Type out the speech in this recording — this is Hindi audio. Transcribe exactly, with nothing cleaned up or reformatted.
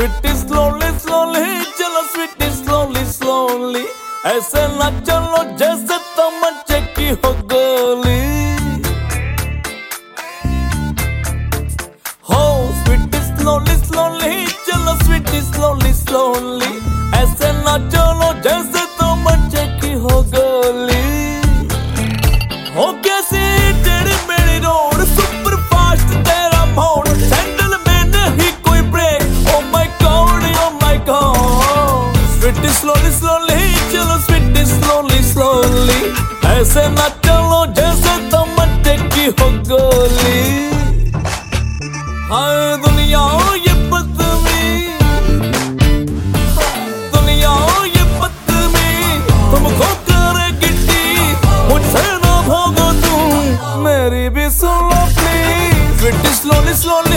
स्वीटी स्लोली स्लोली चलो स्वीटी स्लोली स्लोली, ऐसे ना चलो जैसे तमंचे की हो गोली। हो स्वीटी स्लोली स्लोली चलो स्वीटी स्लोली स्लोली, ऐसे ना चलो जैसे तमंचे की हो गोली। हो कैसी तेरी मेरी रोड सुपर फास्ट तेरा मोड़, सैंडल में नहीं कोई break. Oh my God oh my God, sweetie slowly slowly चलो स्वीटी स्लोली स्लोली, ऐसे ना चलो जैसे तमंचे की हो गोली। हाय दुनिया ये बदतमीज, दुनिया ये बदतमीज, तुमको करे गिट्टी मुझसे ना भागो तुम, मेरी भी सुन लो प्लीज। Sweetie slowly slowly